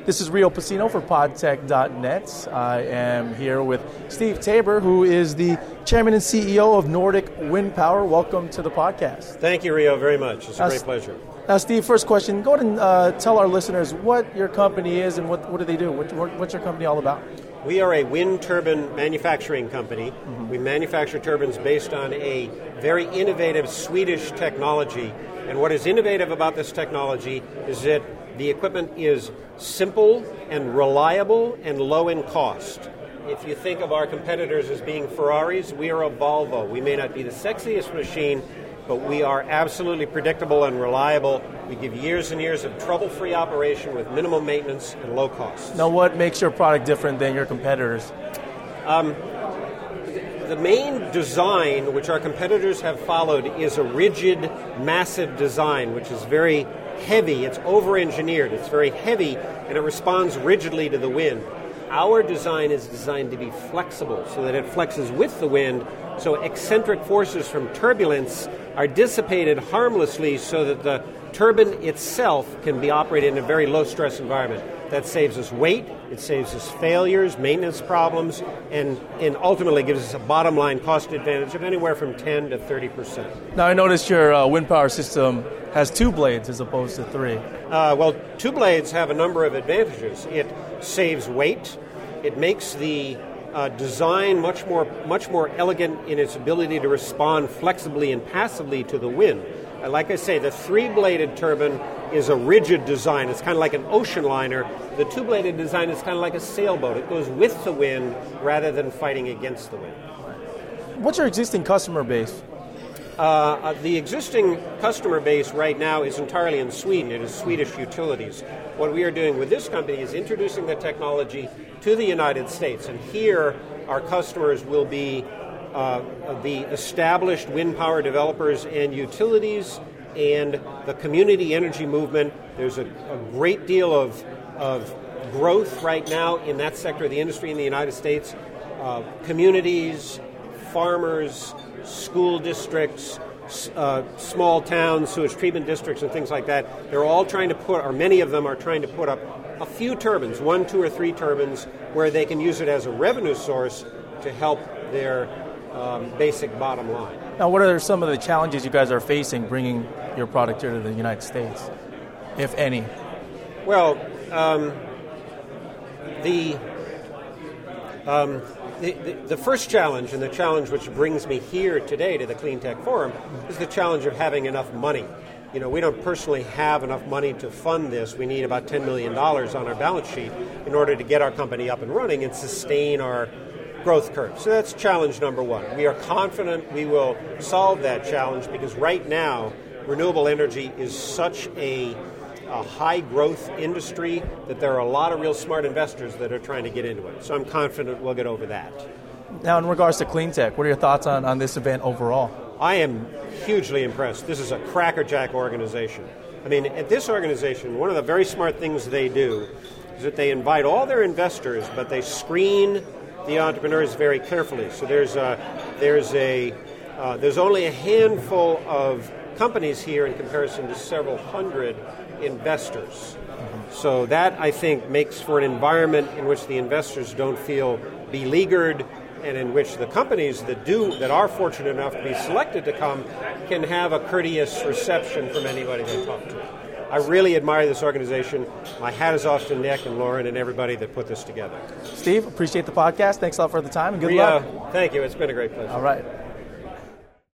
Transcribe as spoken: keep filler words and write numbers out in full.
This is Rio Pacino for podtech dot net. I am here with Steve Tabor, who is the chairman and C E O of Nordic Wind Power. Welcome to the podcast. Thank you, Rio, very much. It's a now, great pleasure. Now, Steve, first question. Go ahead and uh, tell our listeners what your company is and what, what do they do? What, what's your company all about? We are a wind turbine manufacturing company. Mm-hmm. We manufacture turbines based on a very innovative Swedish technology. And what is innovative about this technology is that the equipment is simple and reliable and low in cost. If you think of our competitors as being Ferraris, we are a Volvo. We may not be the sexiest machine, but we are absolutely predictable and reliable. We give years and years of trouble-free operation with minimal maintenance and low costs. Now, what makes your product different than your competitors? Um, the main design, which our competitors have followed, is a rigid, massive design, which is very heavy. It's over-engineered. It's very heavy, and it responds rigidly to the wind. Our design is designed to be flexible so that it flexes with the wind, so eccentric forces from turbulence are dissipated harmlessly so that the turbine itself can be operated in a very low-stress environment. That saves us weight, it saves us failures, maintenance problems, and, and ultimately gives us a bottom-line cost advantage of anywhere from ten to thirty percent. Now, I noticed your uh, wind power system has two blades as opposed to three. Uh, well, two blades have a number of advantages. It saves weight. It makes the uh, design much more much more elegant in its ability to respond flexibly and passively to the wind. Uh, like I say, the three-bladed turbine is a rigid design. It's kind of like an ocean liner. The two-bladed design is kind of like a sailboat. It goes with the wind rather than fighting against the wind. What's your existing customer base? Uh, uh, the existing customer base right now is entirely in Sweden. It is Swedish utilities. What we are doing with this company is introducing the technology to the United States. And here, our customers will be uh, the established wind power developers and utilities and the community energy movement. There's a, a great deal of, of growth right now in that sector of the industry in the United States. Uh, communities, farmers, school districts, uh, small towns, sewage treatment districts, and things like that. They're all trying to put, or many of them are trying to put up a few turbines, one, two, or three turbines, where they can use it as a revenue source to help their um, basic bottom line. Now, what are some of the challenges you guys are facing bringing your product here to the United States, if any? Well, um, the... Um, The, the, the first challenge, and the challenge which brings me here today to the Clean Tech Forum, is the challenge of having enough money. You know, we don't personally have enough money to fund this. We need about ten million dollars on our balance sheet in order to get our company up and running and sustain our growth curve. So that's challenge number one. We are confident we will solve that challenge because right now, renewable energy is such a a high-growth industry that there are a lot of real smart investors that are trying to get into it. So I'm confident we'll get over that. Now, in regards to clean tech, what are your thoughts on, on this event overall? I am hugely impressed. This is a crackerjack organization. I mean, at this organization, one of the very smart things they do is that they invite all their investors, but they screen the entrepreneurs very carefully. So there's a, there's a, uh, there's only a handful of companies here in comparison to several hundred investors. So that, I think, makes for an environment in which the investors don't feel beleaguered and in which the companies that do, that are fortunate enough to be selected to come can have a courteous reception from anybody they talk to. I really admire this organization. My hat is off to Nick and Lauren and everybody that put this together. Steve, appreciate the podcast. Thanks a lot for the time and good Ria, luck. Thank you. It's been a great pleasure. All right.